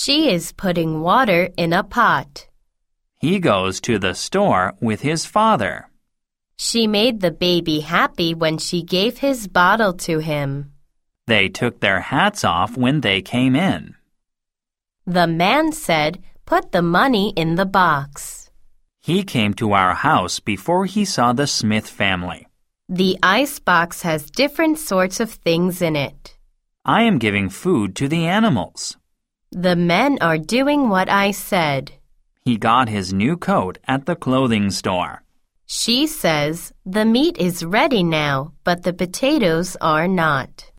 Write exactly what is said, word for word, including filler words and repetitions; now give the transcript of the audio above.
She is putting water in a pot. He goes to the store with his father. She made the baby happy when she gave his bottle to him. They took their hats off when they came in. The man said, "Put the money in the box." He came to our house before he saw the Smith family. The ice box has different sorts of things in it. I am giving food to the animals. The men are doing what I said. He got his new coat at the clothing store. She says, "The meat is ready now, but the potatoes are not."